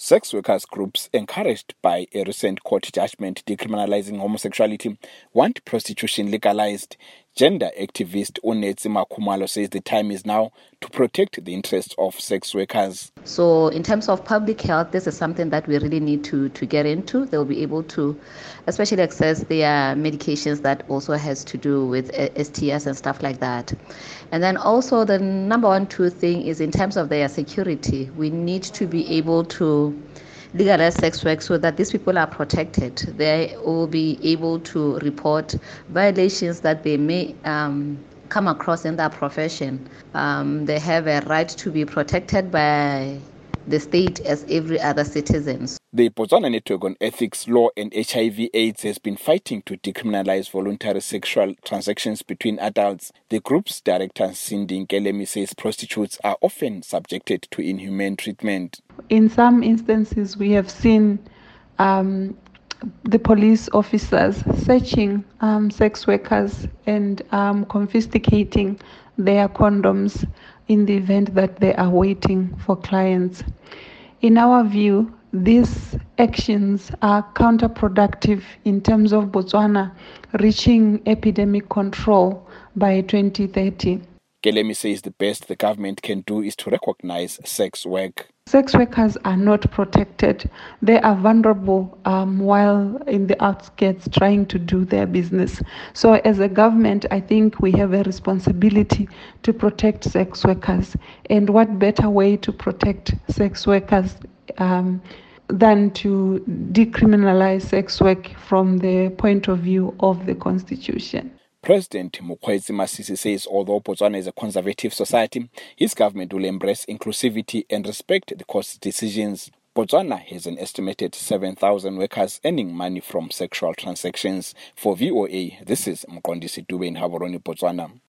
Sex workers groups, encouraged by a recent court judgment decriminalizing homosexuality, want prostitution legalized. Gender activist Unetsi Makhumalo says the time is now to protect the interests of sex workers. So in terms of public health, this is something that we really need to get into. They'll be able to especially access their medications that also has to do with STS and stuff like that. And then also the number 1, 2 thing is in terms of their security. We need to be able to legalize sex work so that these people are protected. They will be able to report violations that they may come across in their profession. They have a right to be protected by the state as every other citizen. The Botswana Network on Ethics, Law and HIV/AIDS has been fighting to decriminalize voluntary sexual transactions between adults. The group's director, Cindy Nkelemi, says prostitutes are often subjected to inhumane treatment. In some instances, we have seen the police officers searching sex workers and confiscating their condoms in the event that they are waiting for clients. In our view, these actions are counterproductive in terms of Botswana reaching epidemic control by 2030. Nkelemi says the best the government can do is to recognize sex work. Sex workers are not protected. They are vulnerable while in the outskirts trying to do their business. So as a government, I think we have a responsibility to protect sex workers. And what better way to protect sex workers than to decriminalize sex work from the point of view of the Constitution. President Mokgweetsi Masisi says although Botswana is a conservative society, his government will embrace inclusivity and respect the court's decisions. Botswana has an estimated 7,000 workers earning money from sexual transactions. For VOA, this is Mqondisi Dube in Gaborone, Botswana.